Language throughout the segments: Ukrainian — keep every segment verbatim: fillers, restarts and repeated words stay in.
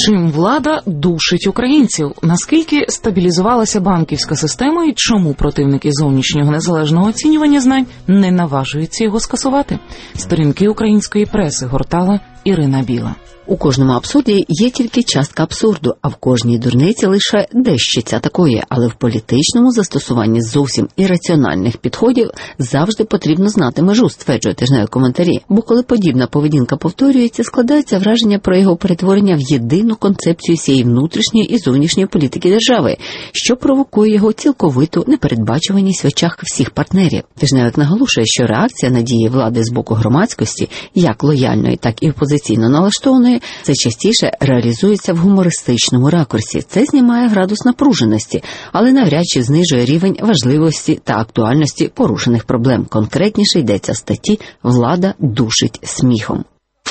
Чим влада душить українців? Наскільки стабілізувалася банківська система і чому противники зовнішнього незалежного оцінювання знань не наважуються його скасувати? Сторінки української преси гортала Ірина Біла. У кожному абсурді є тільки частка абсурду, а в кожній дурниці лише дещиця такої. Але в політичному застосуванні зовсім ірраціональних підходів завжди потрібно знати межу, стверджує тижневі коментарі. Бо коли подібна поведінка повторюється, складається враження про його перетворення в єдину концепцію всієї внутрішньої і зовнішньої політики держави, що провокує його цілковиту непередбачуваність в очах всіх партнерів. Тижневик наголошує, що реакція на дії влади з боку громадськості, як лояльної, так і опозиційно налаштованої, це частіше реалізується в гумористичному ракурсі. Це знімає градус напруженості, але навряд чи знижує рівень важливості та актуальності порушених проблем. Конкретніше йдеться в статті «Влада душить сміхом».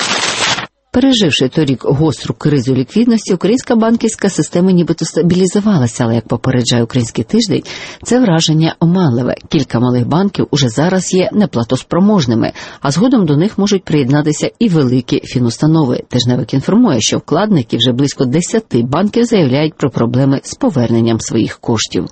Переживши торік гостру кризу ліквідності, українська банківська система нібито стабілізувалася, але, як попереджає «Український тиждень», це враження оманливе. Кілька малих банків уже зараз є неплатоспроможними, а згодом до них можуть приєднатися і великі фінустанови. Тижневик інформує, що вкладники вже близько десяти банків заявляють про проблеми з поверненням своїх коштів.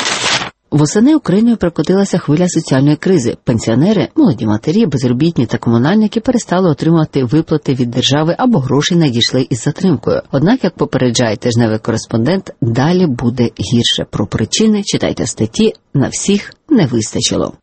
Восени Україною прокотилася хвиля соціальної кризи. Пенсіонери, молоді матері, безробітні та комунальники перестали отримувати виплати від держави або гроші надійшли із затримкою. Однак, як попереджає тижневий кореспондент, далі буде гірше. Про причини читайте в статті «На всіх не вистачило».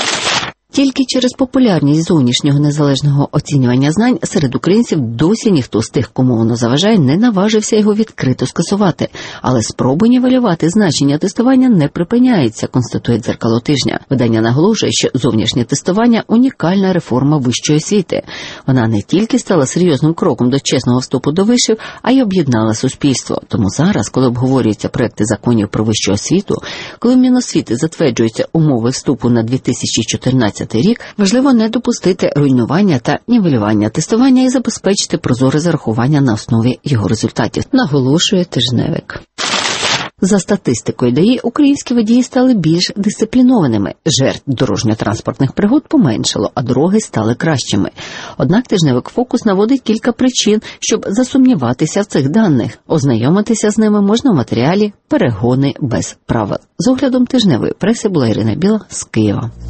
Тільки через популярність зовнішнього незалежного оцінювання знань серед українців досі ніхто з тих, кому воно заважає, не наважився його відкрито скасувати. Але спроби нівелювати значення тестування не припиняється, констатує «Дзеркало тижня». Видання наголошує, що зовнішнє тестування – унікальна реформа вищої освіти. Вона не тільки стала серйозним кроком до чесного вступу до вишів, а й об'єднала суспільство. Тому зараз, коли обговорюються проекти законів про вищу освіту, коли в Міносвіти затверджуються умови вступу на дві тисячі чотирнадцятий рік, важливо не допустити руйнування та нівелювання тестування і забезпечити прозоре зарахування на основі його результатів, наголошує тижневик. За статистикою ДАІ, українські водії стали більш дисциплінованими. Жертв дорожньо-транспортних пригод поменшало, а дороги стали кращими. Однак тижневик «Фокус» наводить кілька причин, щоб засумніватися в цих даних. Ознайомитися з ними можна в матеріалі «Перегони без правил». З оглядом тижневої преси була Ірина Біла з Києва.